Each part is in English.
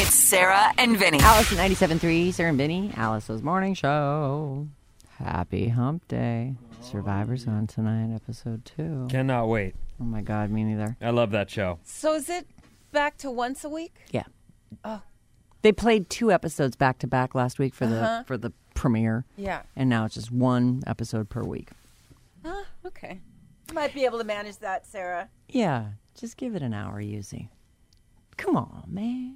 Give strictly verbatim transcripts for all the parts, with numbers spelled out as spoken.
It's Sarah and Vinny. Alice at ninety-seven point three, Sarah and Vinny, Alice's morning show. Happy hump day. Survivor's on tonight, episode two. Cannot wait. Oh my God, me neither. I love that show. So is it back to once a week? Yeah. Oh. They played two episodes back to back last week for Uh-huh. the for the premiere. Yeah. And now it's just one episode per week. Oh, okay. Might be able to manage that, Sarah. Yeah. Just give it an hour, Yuzi. Come on, man.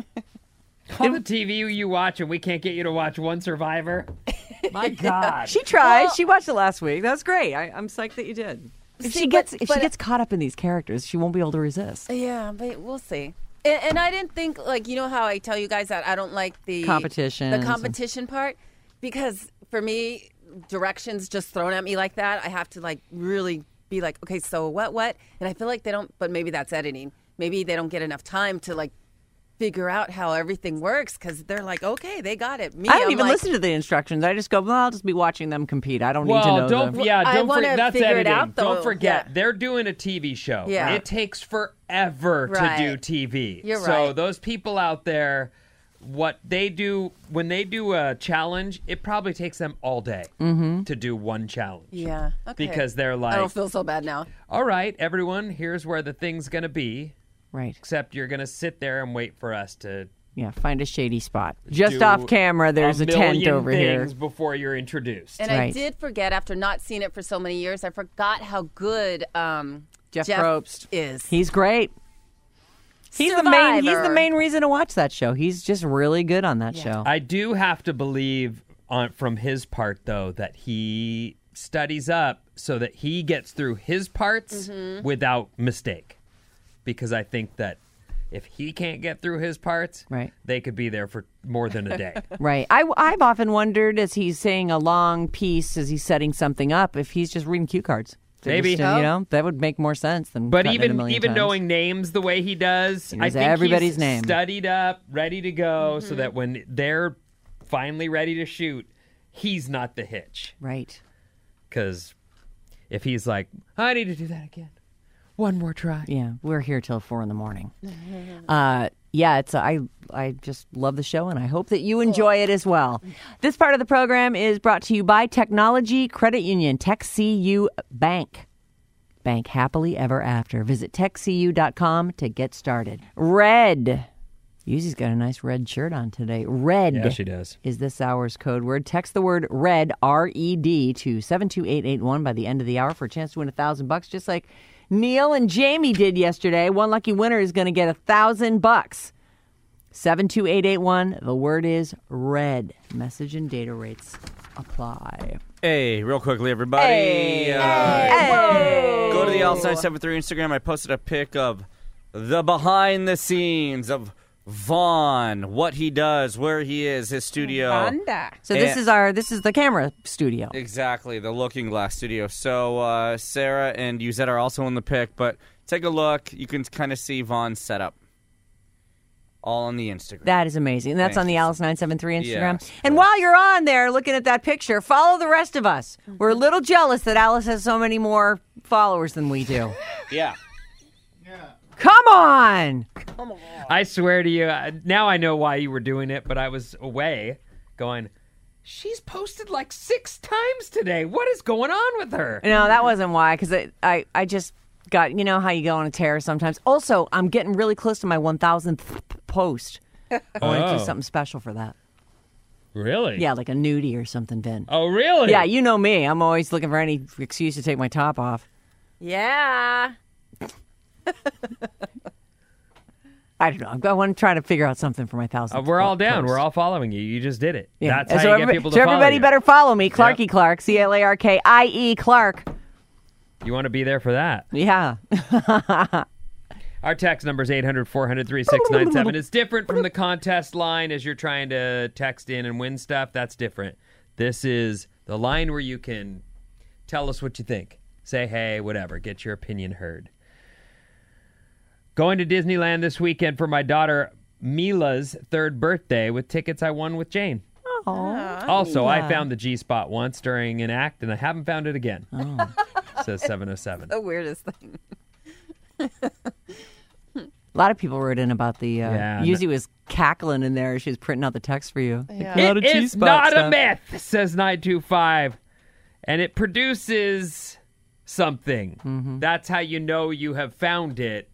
All the T V you watch and we can't get you to watch one Survivor. My God. She tried. Well- she watched it last week. That's great. I, I'm psyched that you did. If See, she but- gets if but- she gets caught up in these characters, she won't be able to resist. Yeah, but we'll see. And, and I didn't think, like, you know how I tell you guys that I don't like the Competition. the competition part? Because for me, directions just thrown at me like that, I have to, like, really be like, okay, so what, what? And I feel like they don't, but maybe that's editing. Maybe they don't get enough time to, like, figure out how everything works because they're like, okay, they got it. Me, I don't I'm even like, listen to the instructions. I just go, well, I'll just be watching them compete. I don't need to Well, know don't the... yeah, I don't wanna forget that's figure it editing. out, though. Don't forget Yeah. they're doing a T V show. Yeah. It takes forever Right. to do T V. You're so right. those people out there, what they do when they do a challenge, it probably takes them all day to do one challenge. Yeah, okay. Because they're I like, don't feel so bad now. all right, everyone, here's where the thing's gonna be. Right. Except you're gonna sit there and wait for us to Yeah, find a shady spot. Just do off camera, there's a, tent million over here. things before you're introduced. And I Right. did forget, after not seeing it for so many years, I forgot how good um, Jeff Jeff Probst. is. He's great. He's the main. He's the Survivor. main reason to watch that show. He's just really good on that show. I do have to believe on from his part though that he studies up so that he gets through his parts Mm-hmm. without mistake. Because I think that if he can't get through his parts, Right. they could be there for more than a day. Right. I, I've often wondered as he's saying a long piece, as he's setting something up, if he's just reading cue cards. So Maybe. just, uh, you know, that would make more sense than. But cutting it a even million even times. knowing names the way he does, He I knows think everybody's he's name. studied up, ready to go, Mm-hmm. so that when they're finally ready to shoot, he's not the hitch. Right. Because if he's like, I need to do that again, one more try. Yeah, we're here till four in the morning. Uh, yeah, it's I I just love the show, and I hope that you enjoy it as well. This part of the program is brought to you by Technology Credit Union, TechCU Bank. Bank happily ever after. Visit tech c u dot com to get started. Red. Yuzi's got a nice red shirt on today. Red. Yeah, she does. Is this hour's code word. Text the word RED, R E D, to seven two eight eight one by the end of the hour for a chance to win a thousand bucks, just like Neil and Jamie did yesterday. One lucky winner is going to get a thousand bucks. seven two eight eight one. The word is RED. Message and data rates apply. Hey, real quickly, everybody. Hey. Uh, Hey. Go to the Alice nine seven three Instagram. I posted a pic of the behind the scenes of Vaughn, what he does, where he is, his studio. So this And- is our this is the camera studio. Exactly, the Looking Glass studio. So uh, Sarah and Yuzette are also in the pic, but take a look. You can kind of see Vaughn's setup. All on the Instagram. That is amazing. And that's Thank on the you. Alice nine seven three Instagram. Yes, and yes. while you're on there looking at that picture, follow the rest of us. We're a little jealous that Alice has so many more followers than we do. Yeah. Come on! I swear to you, uh, now I know why you were doing it, but I was away going, she's posted like six times today. What is going on with her? No, that wasn't why, because I, I, I just got, you know how you go on a tear sometimes. Also, I'm getting really close to my one thousandth post. I want to Oh. do something special for that. Really? Yeah, like a nudie or something, Vin. Oh, really? Yeah, you know me. I'm always looking for any excuse to take my top off. Yeah. I don't know. I want to try to figure out something for my thousandth. Uh, we're all down. post. We're all following you. You just did it. Yeah. That's how so you everybody, get people to so follow everybody you. better follow me, Clarky Yep. Clark, C L A R K I E Clark. You want to be there for that. Yeah. Our text number is eight hundred, four hundred, three six nine seven. It's different from the contest line as you're trying to text in and win stuff. That's different. This is the line where you can tell us what you think. Say, hey, whatever. Get your opinion heard. Going to Disneyland this weekend for my daughter Mila's third birthday with tickets I won with Jane. Oh. Also, I Mila. found the G-spot once during an act, and I haven't found it again. Oh. Says seven oh seven. The weirdest thing. A lot of people wrote in about the. Uh, Yeah, Yuzi was cackling in there. She was printing out the text for you. Yeah. A lot It of cheese is spots, not huh? a myth, says nine two five. And it produces something. Mm-hmm. That's how you know you have found it.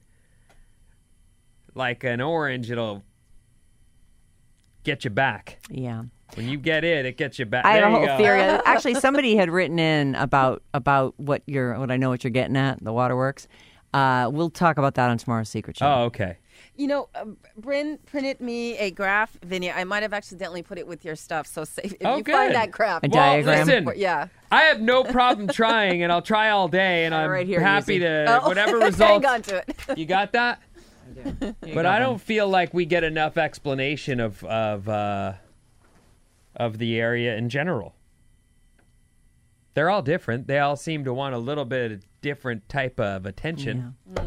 Like an orange, it'll get you back. Yeah. When you get it, it gets you back. I there have a you whole go. theory. Actually, somebody had written in about about what you're what I know what you're getting at, the waterworks. Uh, we'll talk about that on tomorrow's Secret Show. Oh, okay. You know, uh, Bryn printed me a graph, Vinny. I might have accidentally put it with your stuff. So save, if Oh, you good. find that graph. A Well, diagram. listen, Yeah. I have no problem trying, and I'll try all day, and Got it I'm right here, happy Yuzi. to Oh. whatever Hang results. on to it. You got that? You But go, I hon. don't feel like we get enough explanation of of uh, of the area in general. They're all different. They all seem to want a little bit of different type of attention. Yeah.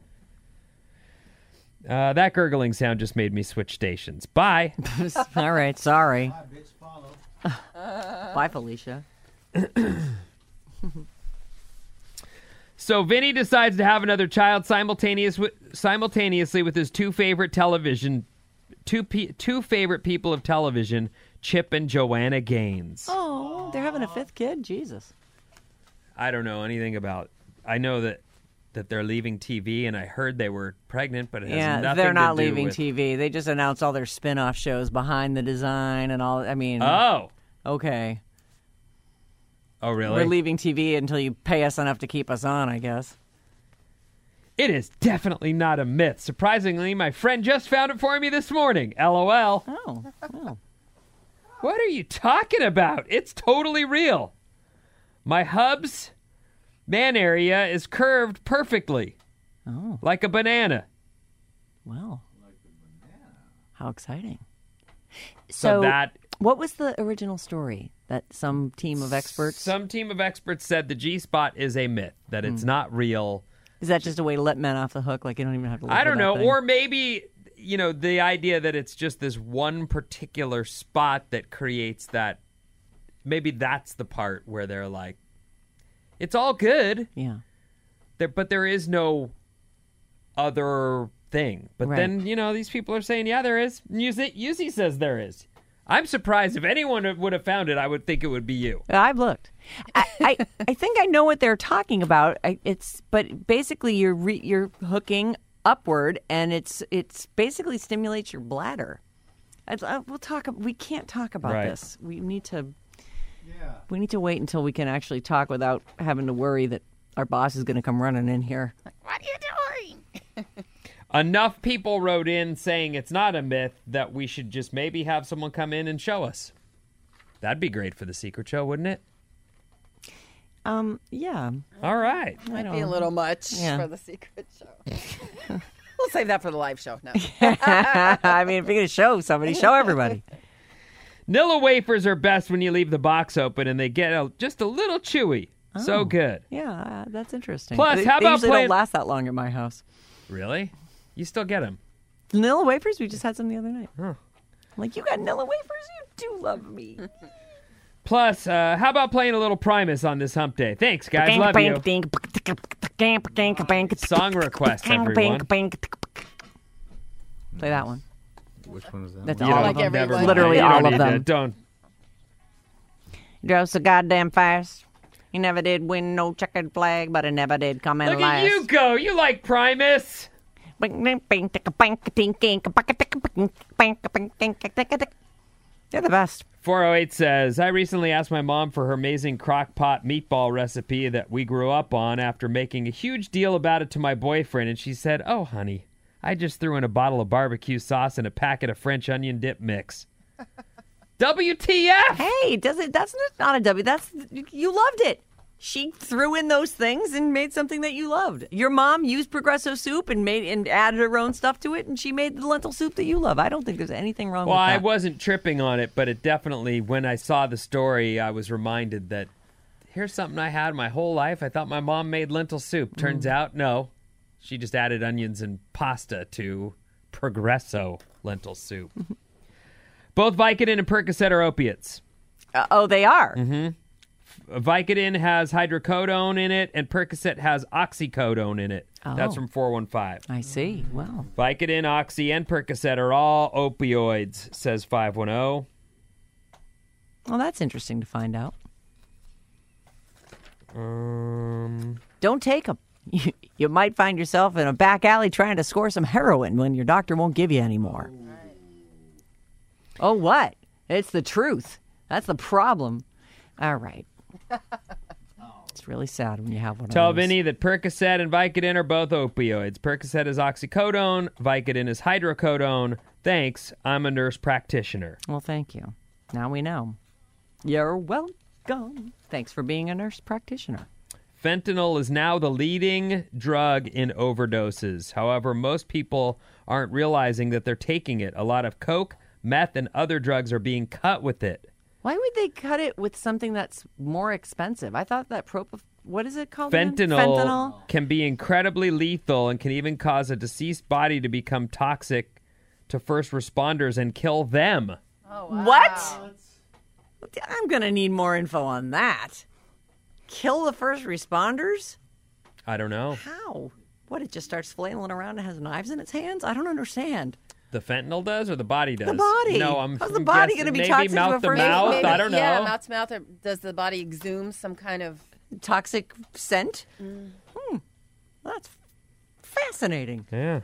Uh, that gurgling sound just made me switch stations. Bye. All right. Sorry. Bye, Felicia. So Vinny decides to have another child simultaneous with, simultaneously with his two favorite television, two pe- two favorite people of television, Chip and Joanna Gaines. Oh, they're having a fifth kid. Jesus. I don't know anything about. I know that that they're leaving T V, and I heard they were pregnant, but it has Yeah, nothing they're not to do leaving with... T V. They just announced all their spin-off shows behind the design and all. I mean, Oh, okay. oh, really? We're leaving T V until you pay us enough to keep us on, I guess. It is definitely not a myth. Surprisingly, my friend just found it for me this morning. LOL. Oh, well. What are you talking about? It's totally real. My hub's man area is curved perfectly, Oh, like a banana. well. How exciting. So, So, that what was the original story that some team of experts? some team of experts said the G-spot is a myth, that it's not real. Is that just a way to let men off the hook? Like you don't even have to look I for don't that know. thing? Or maybe, you know, the idea that it's just this one particular spot that creates that. Maybe that's the part where they're like, it's all good, Yeah. there, but there is no other thing. But Right. then, you know, these people are saying, yeah, there is. Yuzi Yuzi says there is. I'm surprised. If anyone would have found it, I would think it would be you. I've looked. I, I, I think I know what they're talking about. I, it's but basically you're re, you're hooking upward, and it's it's basically stimulates your bladder. I, I, we'll talk. We can't talk about Right. this. We need to. We need to wait until we can actually talk without having to worry that our boss is going to come running in here. What are you doing? Enough people wrote in saying it's not a myth that we should just maybe have someone come in and show us. That'd be great for the Secret Show, wouldn't it? Um. Yeah. All right. Might be a little much Yeah. for the secret show. We'll save that for the live show. No. I mean, if you're going to show somebody, show everybody. Nilla wafers are best when you leave the box open and they get a, just a little chewy. So Oh. good. Yeah, uh, that's interesting. Plus, they, how they about usually playing- don't last that long at my house. Really? You still get them? Vanilla wafers? We just had some the other night. Huh. I'm like, you got Nilla wafers? You do love me. Plus, uh, how about playing a little Primus on this hump day? Thanks, guys. Love you. Song requests, everyone. Play that one. Which one is that? That's You all don't- of like them. everyone. never mind. Literally You don't all of need to- them. Don't. Drove so goddamn fast. He never did win no checkered flag, but he never did come in Look last. at you go. You like Primus. They're the best. four oh eight says, I recently asked my mom for her amazing crock pot meatball recipe that we grew up on after making a huge deal about it to my boyfriend, and she said, oh, honey, I just threw in a bottle of barbecue sauce and a packet of French onion dip mix. W T F! Hey, does it? That's not a W. That's you loved it. She threw in those things and made something that you loved. Your mom used Progresso soup and made and added her own stuff to it, and she made the lentil soup that you love. I don't think there's anything wrong Well, with I that. wasn't tripping on it, but it definitely, when I saw the story, I was reminded that here's something I had my whole life. I thought my mom made lentil soup. Turns out, no. She just added onions and pasta to Progresso lentil soup. Both Vicodin and Percocet are opiates. Uh, oh, they are. Mm-hmm. Vicodin has hydrocodone in it, and Percocet has oxycodone in it. Oh. That's from four one five. I see. Well, Vicodin, Oxy, and Percocet are all opioids, says five one zero. well, that's interesting to find out. Um, Don't take them. You, you might find yourself in a back alley trying to score some heroin when your doctor won't give you any more. Oh, what? It's the truth. That's the problem. All right. It's really sad when you have one tell of those. Vinny that Percocet and Vicodin are both opioids. Percocet is oxycodone. Vicodin is hydrocodone. Thanks. I'm a nurse practitioner. Well, thank you. Now we know. You're welcome. Thanks for being a nurse practitioner. Fentanyl is now the leading drug in overdoses. However, most people aren't realizing that they're taking it. A lot of coke, meth, and other drugs are being cut with it. Why would they cut it with something that's more expensive? I thought that prop. What is it called? again? Fentanyl, Fentanyl. can be incredibly lethal and can even cause a deceased body to become toxic to first responders and kill them. Oh, wow. What? I'm going to need more info on that. Kill the first responders? I don't know. How? What, it just starts flailing around and has knives in its hands? I don't understand. The fentanyl does or the body does? The body. No, I'm How's the body guessing gonna be maybe toxic to mouth a to first- mouth. Maybe- I don't know. Yeah, mouth to mouth. Or does the body exhume some kind of... Toxic scent? Hmm. That's fascinating. Yeah.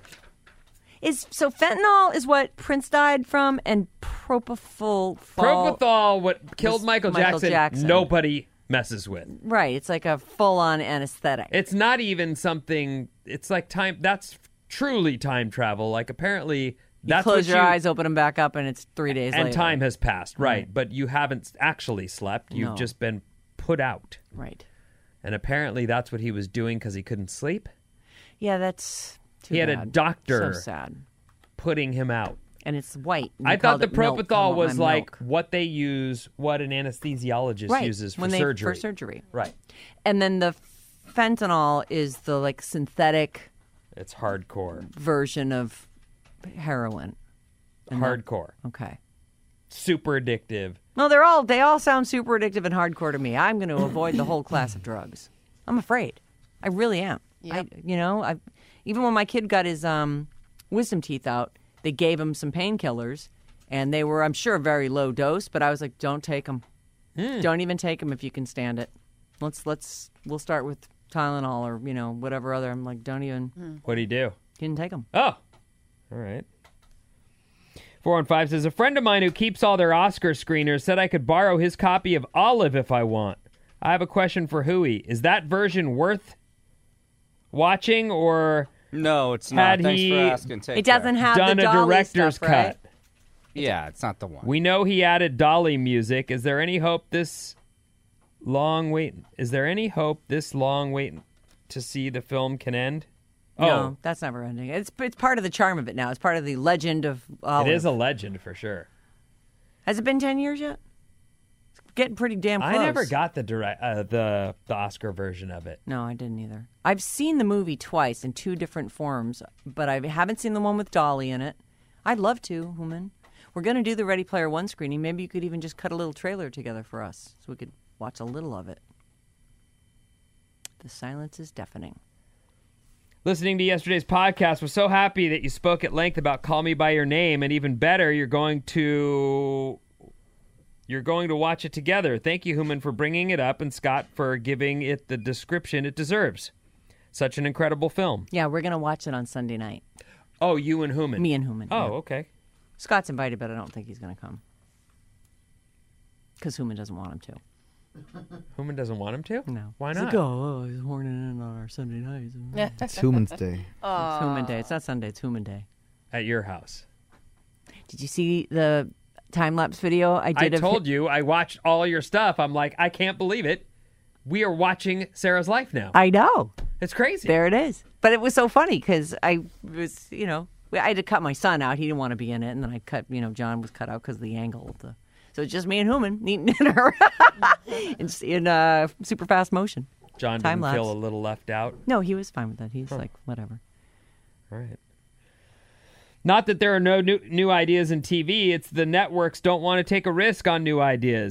Is so fentanyl is what Prince died from, and propofol. Propofol, what killed was Michael, Michael Jackson, Jackson. nobody messes with. Right. It's like a full-on anesthetic. It's not even something. It's like time. That's truly time travel. Like apparently, that's Close what your you, eyes, open them back up, and it's three days and later. time has passed. Right, Right. but you haven't actually slept. You've No. just been put out. Right. And apparently, that's what he was doing because he couldn't sleep. Yeah, that's too He had a bad. doctor So sad. putting him out. And it's white. and I you thought called the it milk. I propofol want was my like milk. what they use, what an anesthesiologist right. uses for when they, surgery. For surgery. Right. And then the fentanyl is the like synthetic It's hardcore. version of heroin. And that- Hardcore. okay. Super addictive. No, they're all they all sound super addictive and hardcore to me. I'm going to avoid the whole class of drugs. I'm afraid. I really am. Yep. I, you know, I even when my kid got his um, wisdom teeth out, they gave him some painkillers, and they were, I'm sure, very low dose. But I was like, don't take them. Don't even take them if you can stand it. Let's let's we'll start with Tylenol or you know whatever other. I'm like, don't even. What'd he do? Didn't take them. Oh, all right. four one five says, a friend of mine who keeps all their Oscar screeners said I could borrow his copy of Olive if I want. I have a question for Huey. Is that version worth watching or No, it's not. Had Thanks he for asking. Take It doesn't care. have done the a Dolly director's stuff, right? cut? Yeah, it's not the one. We know he added Dolly music. Is there any hope this long wait? Is there any hope this long wait to see the film can end? Oh, No, that's never ending. It's it's part of the charm of it now. It's part of the legend of Olive. it is a legend for sure. Has it been ten years yet? It's getting pretty damn close. I never got the direct uh, the the Oscar version of it. No, I didn't either. I've seen the movie twice in two different forms, but I haven't seen the one with Dolly in it. I'd love to, Human. We're going to do the Ready Player One screening. Maybe you could even just cut a little trailer together for us so we could watch a little of it. The silence is deafening. Listening to yesterday's podcast, was so happy that you spoke at length about Call Me by Your Name, and even better, you're going to you're going to watch it together. Thank you, Human, for bringing it up, and Scott for giving it the description it deserves. Such an incredible film. Yeah, we're going to watch it on Sunday night. Oh, you and Human. Me and Human. Oh, yeah. okay. Scott's invited, but I don't think he's going to come. Because Human doesn't want him to. Human doesn't want him to? No. Why He's not? like, oh, he's horning in on our Sunday nights. It's Human's Day. It's Human Day. It's not Sunday. It's Human Day. At your house. Did you see the time lapse video I I did? of told you, I watched all your stuff. I'm like, I can't believe it. We are watching Sarah's life now. I know. It's crazy. There it is. But it was so funny because I was, you know, I had to cut my son out. He didn't want to be in it, and then I cut, you know, John was cut out because of the angle of the. So it's just me and Human eating dinner in, in uh, super fast motion. John Time didn't lapse. feel a little left out. No, he was fine with that. He's like, whatever. All right. Not that there are no new, new ideas in T V. It's the networks don't want to take a risk on new ideas.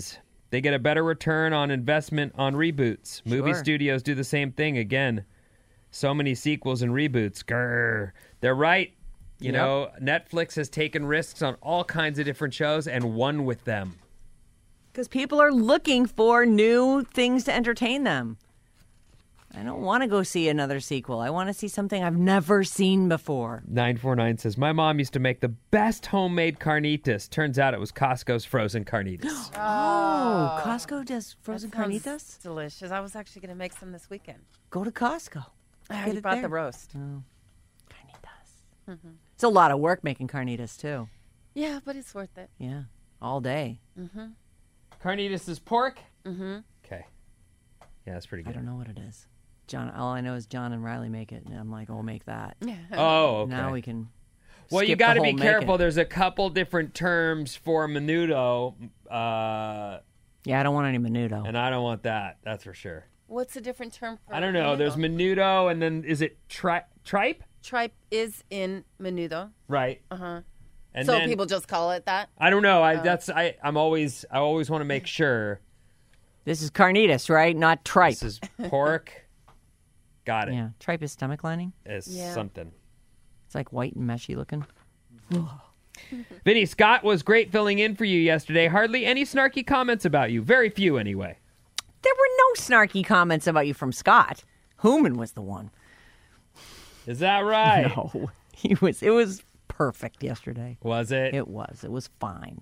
They get a better return on investment on reboots. Movie Sure. studios do the same thing. Again, so many sequels and reboots. Grr. They're right. You Yep. know, Netflix has taken risks on all kinds of different shows and won with them. Because people are looking for new things to entertain them. I don't want to go see another sequel. I want to see something I've never seen before. nine four nine says, my mom used to make the best homemade carnitas. Turns out it was Costco's frozen carnitas. Oh, Costco does frozen Sounds carnitas? delicious. I was actually going to make some this weekend. Go to Costco. I Get already it brought there. the roast. Carnitas. It's a lot of work making carnitas, too. Yeah, but it's worth it. Yeah, all day. Carnitas is pork? Mm-hmm. Okay. Yeah, that's pretty I good. don't know what it is. John, all I know is John and Riley make it, and I'm like, oh, make that. Oh, okay. Now we can. Well, you skip the got to be whole make careful. it. There's a couple different terms for menudo, uh, Yeah, I don't want any menudo. and I don't want that. That's for sure. What's a different term for I don't know. There's menudo? menudo, and then is it tri- tripe? Tripe is in menudo. Right. Uh-huh. And so then, people just call it that? I don't know. I that's I. I'm always I always want to make sure This is carnitas, right? Not tripe. this is pork. Got it. Yeah, tripe is stomach lining. It's Yeah. something. It's like white and meshy looking. Vinny, Scott was great filling in for you yesterday. Hardly any snarky comments about you. Very few, anyway. There were no snarky comments about you from Scott. Hooman was the one. Is that right? No, he was. It was perfect yesterday. Was it? It was. It was fine.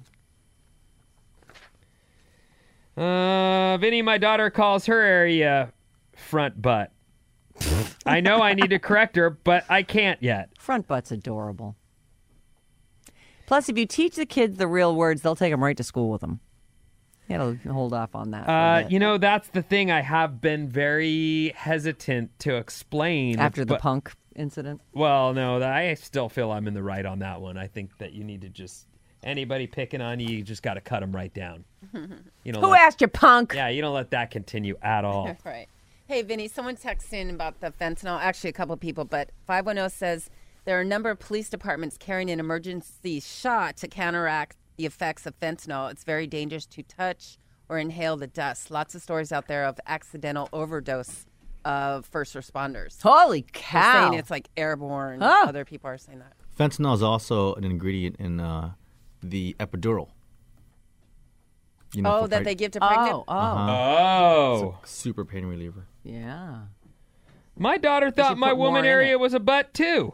Uh, Vinny, my daughter calls her area front butt. I know I need to correct her, but I can't yet. Front butt's adorable. Plus, if you teach the kids the real words, they'll take them right to school with them. You gotta hold off on that. for a Uh, bit. you know, that's the thing. I have been very hesitant to explain. After the but- punk incident. Well, no, that- I still feel I'm in the right on that one. I think that you need to just, anybody picking on you, you just got to cut them right down. You know, Who asked you, punk? Yeah, you don't let that continue at all. Right. Hey, Vinny, someone texted in about the fentanyl. Actually, a couple of people, but five one zero says there are a number of police departments carrying an emergency shot to counteract the effects of fentanyl. It's very dangerous to touch or inhale the dust. Lots of stories out there of accidental overdose of first responders. Holy They're cow. saying it's like airborne. Oh. Other people are saying that. Fentanyl is also an ingredient in uh, the epidural. You know, Oh, for that preg- they give to pregnant? Oh, oh. Oh. super pain reliever. Yeah. My daughter thought should my put more woman in area it. was a butt, too.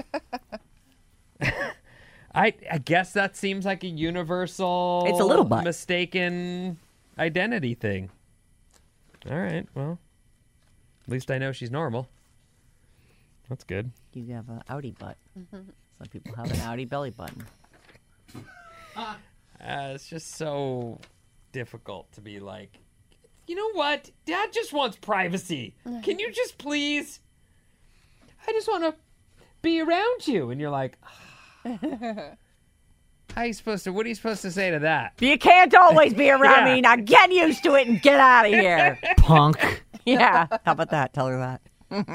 I I guess that seems like a universal It's a little butt. mistaken identity thing. All right, well, at least I know she's normal. That's good. You have an outie butt. Some people have an outie belly button. Uh, it's just so difficult to be like, you know what? Dad just wants privacy. Can you just please? I just want to be around you. And you're like, how are you supposed to, what are you supposed to say to that? You can't always be around Yeah. me. Now get used to it and get out of here. Punk. Yeah. How about that? Tell her that.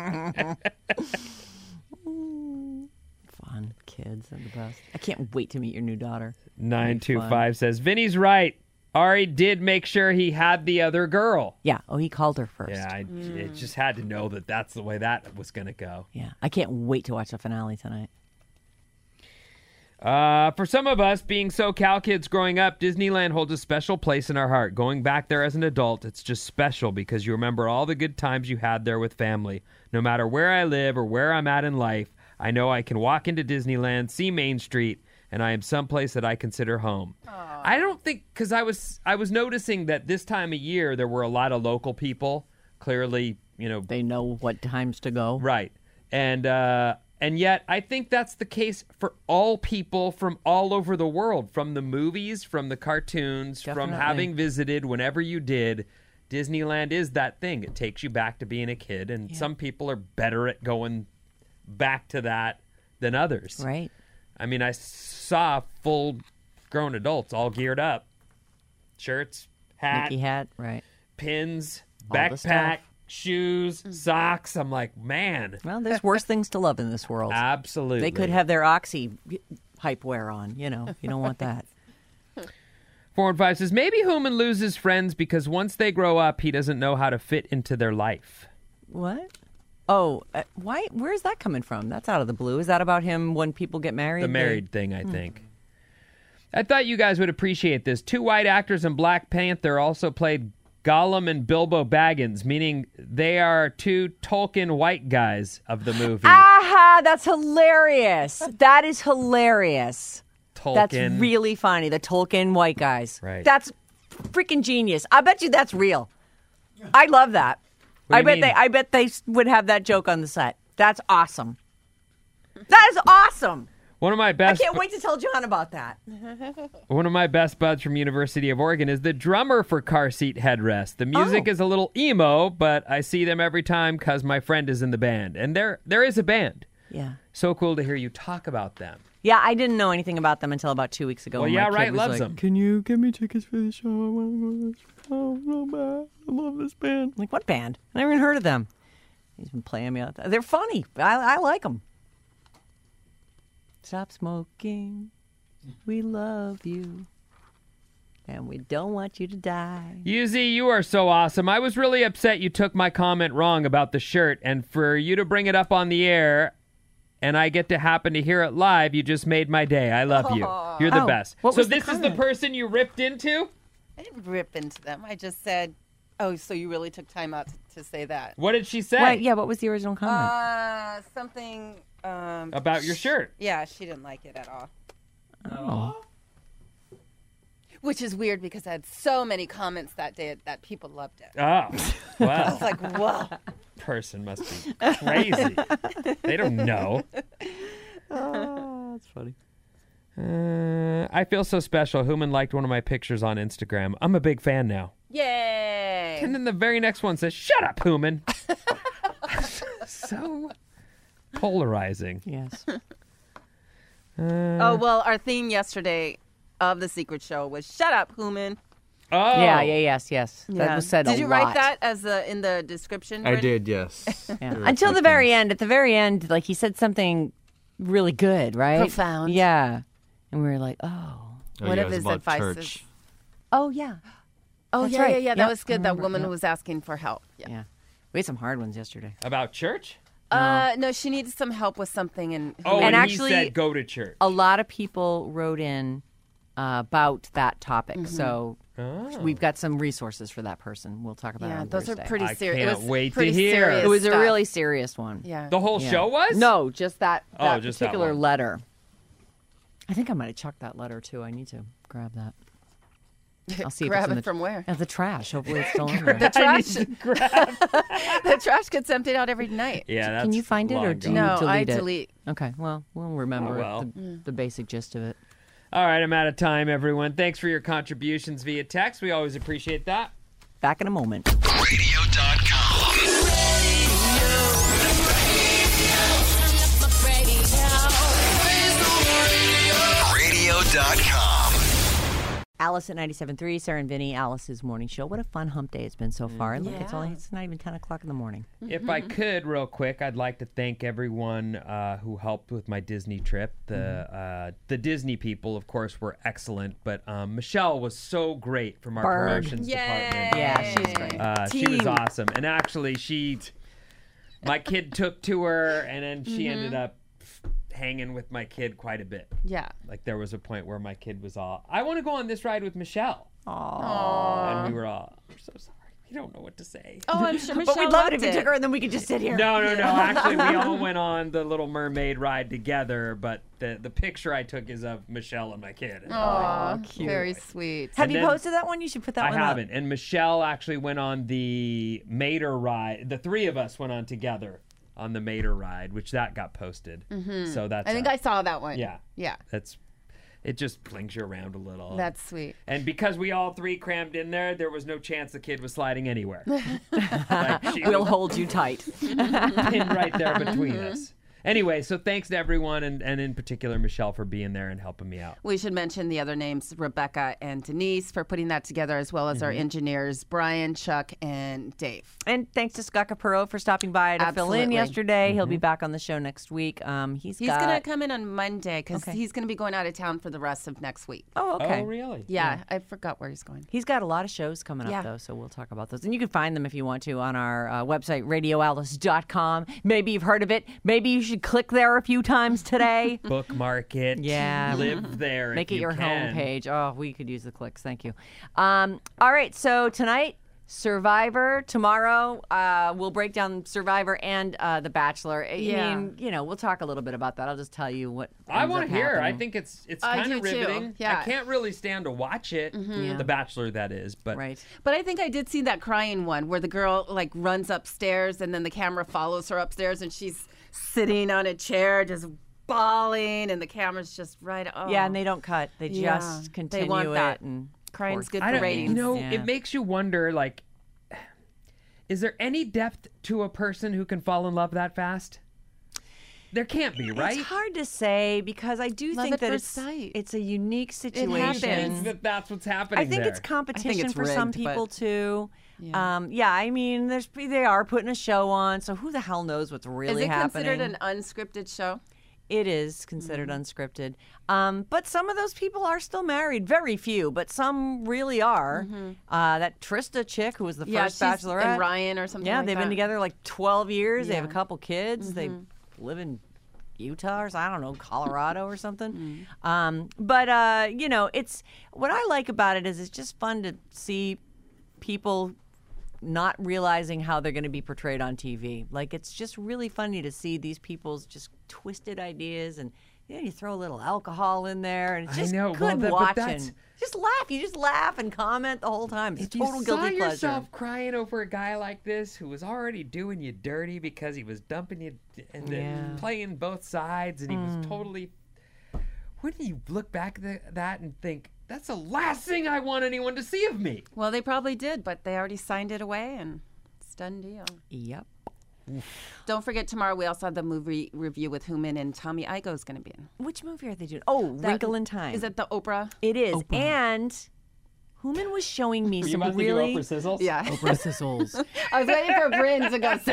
Fun. Kids are the best. I can't wait to meet your new daughter. nine two five says, Vinny's right. Ari did make sure he had the other girl. Yeah. Oh, he called her first. Yeah, I it just had to know that that's the way that was going to go. Yeah. I can't wait to watch the finale tonight. Uh, for some of us, being SoCal kids growing up, Disneyland holds a special place in our heart. Going back there as an adult, it's just special because you remember all the good times you had there with family. No matter where I live or where I'm at in life, I know I can walk into Disneyland, see Main Street, and I am someplace that I consider home. I don't think, because I was I was noticing that this time of year there were a lot of local people. Clearly, you know, They know what times to go. right. And uh, and yet I think that's the case for all people from all over the world, from the movies, from the cartoons, from Definitely. having visited whenever you did. Disneyland is that thing. It takes you back to being a kid, and some people are better at going back to that than others. Right. I mean, I saw full-grown adults all geared up. Shirts, hat, Mickey hat. Right. pins, All the backpack, stuff. shoes, socks. I'm like, man, Well, there's worse things to love in this world. absolutely. They could have their Oxy hype wear on. You know, you don't want that. four one five says, maybe Hooman loses friends because once they grow up, he doesn't know how to fit into their life. What? Oh, uh, why? Where's that coming from? That's out of the blue. Is that about him when people get married? The married they... thing, I think. I thought you guys would appreciate this. Two white actors in Black Panther also played Gollum and Bilbo Baggins, meaning they are two Tolkien white guys of the movie. Aha, that's hilarious. That is hilarious. Tolkien. That's really funny. The Tolkien white guys. Right. That's freaking genius. I bet you that's real. I love that. What do I you bet mean? they I bet they would have that joke on the set. That's awesome. That is awesome. One of my I best can't wait to tell John about that. One of my best buds from University of Oregon is the drummer for Car Seat Headrest. The music Oh. is a little emo, but I see them every time because my friend is in the band. And there, there is a band. Yeah. So cool to hear you talk about them. Yeah, I didn't know anything about them until about two weeks ago. Well, when yeah, my kid right, was loves like, them. Can you give me tickets for the show? I want to go to this show so bad. I love this band. I'm like, what band? I never even heard of them. He's been playing me out. They're funny. I, I like them. Stop smoking. We love you. And we don't want you to die. Yuzi, you are so awesome. I was really upset you took my comment wrong about the shirt, and for you to bring it up on the air, and I get to happen to hear it live, you just made my day. I love you. You're the Oh, best. what So was the this is the comment? person you ripped into? I didn't rip into them. I just said, oh, so you really took time out to, to say that. What did she say Wait, yeah, what was the original comment? Uh, something. Um, about your shirt? yeah, she didn't like it at all. oh. Which is weird because I had so many comments that day that people loved it. Oh, I wow. was like, whoa. Person must be crazy. They don't know. Oh, that's funny. Uh, I feel so special. Hooman liked one of my pictures on Instagram. I'm a big fan now. Yay. And then the very next one says, shut up, Hooman. So polarizing. Yes. Uh, Oh, well, our theme yesterday of the secret show was "Shut up, Hooman." oh. Yeah, yeah, yes, yes. That was said Did a you lot. write that as the in the description? I Brent? did, yes. Yeah. There were Until two the very things. end. At the very end, like he said something really good, right? Profound. Yeah. And we were like, oh. Oh, What yeah, of it was his about advice church. is- Oh, yeah. Oh, That's yeah, right. yeah, yeah. That Yep. was good. I That remember. woman Yep. was asking for help. Yeah. Yeah. We had some hard ones yesterday. About church? Uh, no, she needed some help with something, and Oh, And and, actually- he said go to church. A lot of people wrote in uh, about that topic. So Oh. we've got some resources for that person. We'll talk about it yeah, on those Thursday. are pretty I serious. can't it was wait to pretty hear. serious It was a stuff. really serious one. Yeah. The whole Yeah. show was? No, just that, Oh, that just that particular one. letter. I think I might have chucked that letter too. I need to grab that. I'll see if Grab it's in it the, from where? At the trash. Hopefully it's still in there. The I need trash. to grab. The trash gets emptied out every night. Yeah, that's Can you find it or long do gone. you No, delete I it? delete. Okay, well, we'll remember Oh, well. The, the basic gist of it. All right, I'm out of time, everyone. Thanks for your contributions via text. We always appreciate that. Back in a moment. radio dot com. radio dot com. Alice at ninety-seven point three, Sarah and Vinny, Alice's morning show. What a fun hump day it's been so far. Look, it's Yeah. only it's not even ten o'clock in the morning. If I could, real quick, I'd like to thank everyone uh, who helped with my Disney trip. The uh, the Disney people, of course, were excellent, but um, Michelle was so great from our Bird. promotions department. Yeah, she's great. Uh, she was Team. awesome, and actually, she, my kid took to her, and then she ended up hanging with my kid quite a bit. Yeah. Like there was a point where my kid was all, "I want to go on this ride with Michelle," Aww. and we were all, "We're so sorry, we don't know what to say." Oh, I'm sure Michelle But we'd love it loved if you took her and then we could just sit here. No, no, no. Actually, we all went on the Little Mermaid ride together, but the the picture I took is of Michelle and my kid. Aw, cute. very sweet. Have And you then- posted that one? You should put that I one haven't. And Michelle actually went on the Mater ride. The three of us went on together on the Mater ride, which that got posted. So that's I think uh, I saw that one. yeah. Yeah. That's it. Just flings you around a little. That's sweet. And because we all three crammed in there, there was no chance the kid was sliding anywhere. Like, she up. We'll was hold you tight. pinned right there between us. Anyway, so thanks to everyone, and, and in particular Michelle for being there and helping me out. We should mention the other names, Rebecca and Denise, for putting that together, as well as Mm-hmm. our engineers, Brian, Chuck, and Dave. And thanks to Scott Capurro for stopping by to fill in Absolutely. yesterday. He'll be back on the show next week. Um, he's He's got... going to come in on Monday because Okay. he's going to be going out of town for the rest of next week. Oh, okay. Oh, really? Yeah, I forgot where he's going. He's got a lot of shows coming up, Yeah. though, so we'll talk about those. And you can find them if you want to on our uh, website, radio alice dot com. Maybe you've heard of it. Maybe you should click there a few times today. Bookmark it. Yeah. Live there. Make if it you your can. homepage. Oh, we could use the clicks. Thank you. Um, all right, so tonight, Survivor. Tomorrow, uh, we'll break down Survivor and uh, The Bachelor. I Yeah. mean, you know, we'll talk a little bit about that. I'll just tell you what I ends want up to hear. I happening. think it's it's I kind of do too. riveting. Yeah. I can't really stand to watch it. Yeah. The Bachelor, that is. But Right. But I think I did see that crying one where the girl like runs upstairs and then the camera follows her upstairs and she's sitting on a chair just bawling and the camera's just right. Oh. Yeah, and they don't cut. They Yeah. just They continue want it. that. And Crying's good I for don't, ratings. you know, Yeah. it makes you wonder. Like, is there any depth to a person who can fall in love that fast? There can't be, right? It's hard to say because I do Love think at that first it's sight. it's a unique I situation. think that that's what's happening I think there. it's competition it's for some rigged, people but- too. Yeah. Um, yeah, I mean, there's they are putting a show on, so who the hell knows what's really Is it happening? considered an unscripted show? It is considered Mm-hmm. unscripted. Um, but some of those people are still married. Very few, but some really are. Uh, that Trista chick who was the Mm-hmm. Yeah, first she's Bachelorette. and Ryan or something yeah, like they've that. been together like twelve years. They have a Yeah. Mm-hmm. couple kids. They live in Utah or I don't know, Colorado or something. Mm. Um, but uh, you know, it's what I like about it is it's just fun to see people not realizing how they're going to be portrayed on T V. Like it's just really funny to see these people's just twisted ideas, and you know, you throw a little alcohol in there, and it's I just know. good Well, that- but watching. that's- Just laugh. You just laugh and comment the whole time. It's If total you guilty saw pleasure. yourself crying over a guy like this who was already doing you dirty because he was dumping you and then Yeah. Hmm. playing both sides and he was totally. Wouldn't you look back at the- that and think, that's the last thing I want anyone to see of me? Well, they probably did, but they already signed it away and it's done deal. Yep. Don't forget, tomorrow we also have the movie review with Human and Tommy Igo's going to be in. Which movie are they doing? Oh, That- Wrinkle in Time. Is it the Oprah? It is. And Human was showing me some really. Sizzles? Yeah. Sizzles. I was waiting for Bryn to go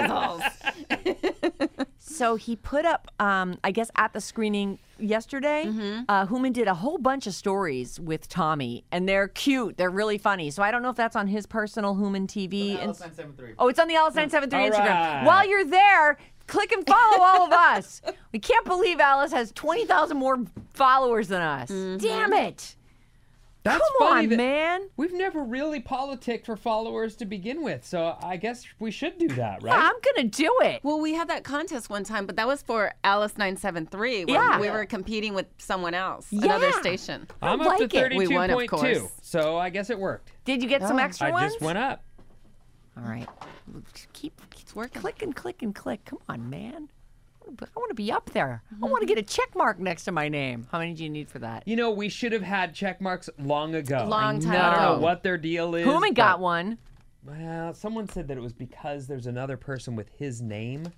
sizzles. So he put up, um, I guess, at the screening yesterday, Mm-hmm. uh, Human did a whole bunch of stories with Tommy, and they're cute. They're really funny. So I don't know if that's on his personal Human T V. and- Oh, it's on the Alice nine seven three All Instagram. right. While you're there, click and follow all of us. We can't believe Alice has twenty thousand more followers than us. Mm-hmm. Damn it. That's Come funny on, that- man. We've never really politicked for followers to begin with, so I guess we should do that, right? I'm going to do it. Well, we had that contest one time, but that was for Alice nine seven three. Where Yeah. we were competing with someone else, another Yeah. station. I'm I up to like it. We thirty-two won, of point two, course. so I guess it worked. Did you get some Oh. extra I ones? just went up. All right. Keep, keep working. Click and click and click. Come on, man. I want to be up there. I want to get a check mark next to my name. How many do you need for that? You know, we should have had check marks long ago. Long time know. I don't know ago. what their deal is. Human got but- one. Well, someone said that it was because there's another person with his name.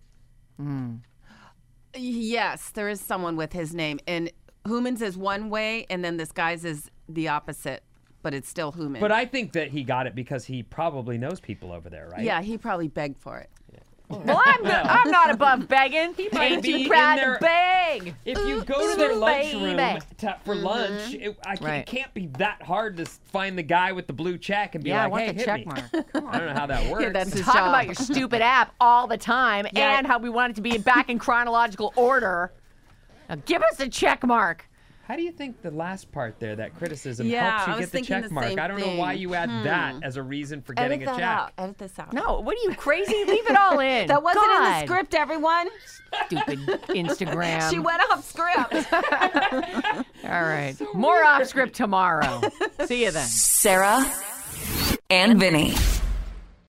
Yes, there is someone with his name, and Human's is one way, and then this guy's is the opposite, but it's still Human. But I think that he got it because he probably knows people over there, right? yeah, he probably begged for it. Well, I'm, I'm not above begging. might Ain't be too in proud there- to beg. If you Ooh, go to their ooh, lunchroom baby. to, for lunch, it, I can't, Right. it can't be that hard to s- find the guy with the blue check and be Yeah, I like, want hey, the hit check me. mark. Come on. I don't know how that works. that's his Talk job. about your stupid app all the time Yeah. and how we want it to be back in chronological order. Now give us a check mark. How do you think the last part there, that criticism, Yeah, helps you I was get the thinking check the mark? same I don't know why thing. you add that as a reason for getting Edit a that check. out. Edit this out. No, what are you, crazy? Leave it all in. That wasn't in God. the script, everyone. Stupid Instagram. She went off script. All right. More off script tomorrow. See you then. Sarah and Vinny.